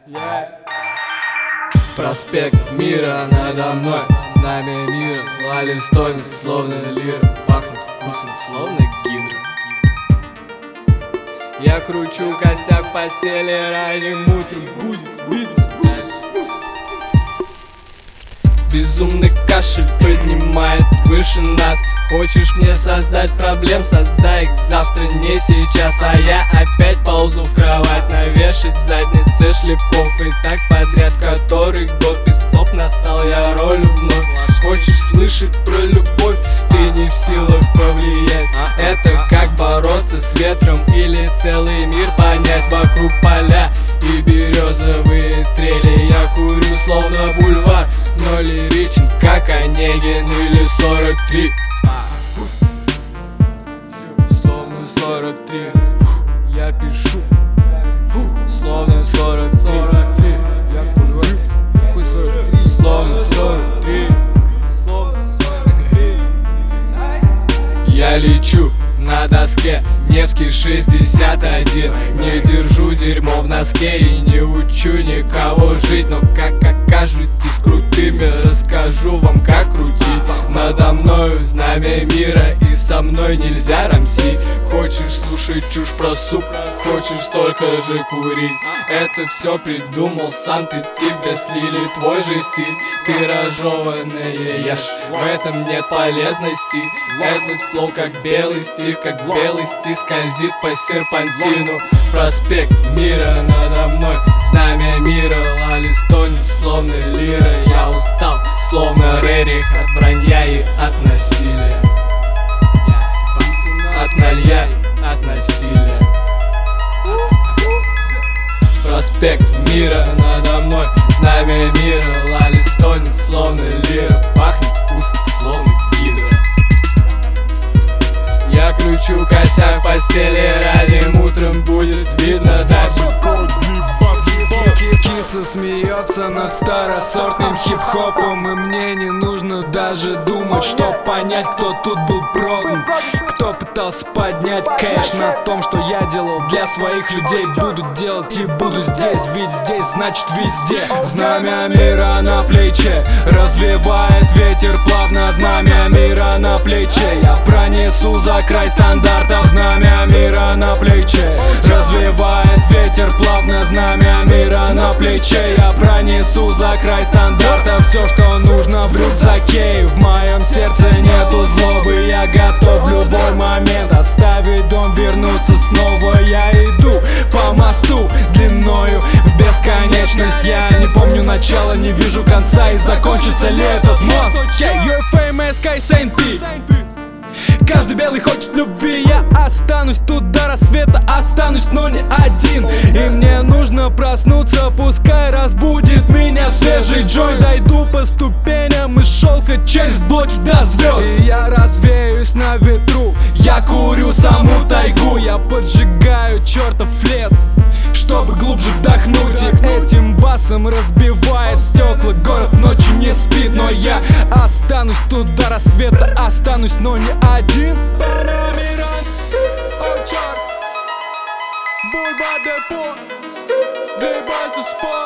Проспект Мира надо мной, знамя мира, лали стонет, словно лира, пахнет вкусно, словно гидра. Я кручу косяк в постели, ранним утром будет видно. Безумный кашель поднимает выше нас. Хочешь мне создать проблем, создай их завтра, не сейчас. А я опять ползу в кровать, навешать задницы шлепков. И так подряд, который год пит-стоп настал, я ролю вновь. Хочешь слышать про любовь, ты не в силах повлиять. Это как бороться с ветром или целый мир понять. Вокруг поля и березовые трели. Я курю словно бульвар, но лиричен, как Онегин или 43. Словно 43. Я пишу словно 43. Я курю. Какой 43? Словно 43. Я лечу на доске, Невский 61. Не держу дерьмо в носке и не учу никого жить. Но как окажетесь крутыми, расскажу вам, как крутить. Надо мною знамя мира, и со мной нельзя рамси. Хочешь слушать чушь про суп, хочешь столько же курить. Это все придумал сам ты, тебя слили твой же стиль. Ты разжеванная яшь, в этом нет полезности. Этот флоу как белый стих, как белый стих скользит по серпантину. Проспект Мира надо мной, знамя мира, лали стонет, словно лира. Я устал, словно Рерих, от вранья и от насилия. От налья, от насилия. Проспект Мира надо мной, знамя мира, лали стонет, словно лира. Пахнет вкусно, словно гидра. Я кручу косяк в постели, ранним утром будет видно дальше. Киса смеется над второсортным хип-хопом, и мне не нужно даже думать, чтоб понять, кто тут был продан. Кто пытался поднять кэш на том, что я делал для своих людей. Буду делать и буду здесь, ведь здесь значит везде. Знамя мира на плече развивает ветер плавно. Знамя мира на плече я пронесу за край стандартов. Знамя мира на плече развивает ветер плавно. Знамя мира на плече я пронесу за край стандартов. Все, что нужно в рюкзаке, и в моем сердце нету злобы. Я готов в любой момент оставить дом, вернуться снова. Я иду по мосту длиною в бесконечность. Я не помню начала, не вижу конца, и закончится ли этот мост. You're famous, Kai Saint P. Каждый белый хочет любви, я останусь тут до рассвета, останусь, но не один. И мне нужно проснуться, пускай разбудит меня свежий джойнт. Дойду по ступеням из шелка через блоки до звезд. И я развеюсь на ветру, я курю саму тайгу. Я поджигаю чертов лес, чтобы глубже вдохнуть. И этим басом разбивает стекла город, ночью не спит. Но я останусь тут до рассвета, останусь, но не один. Boulevard des Ports, des bases de sport.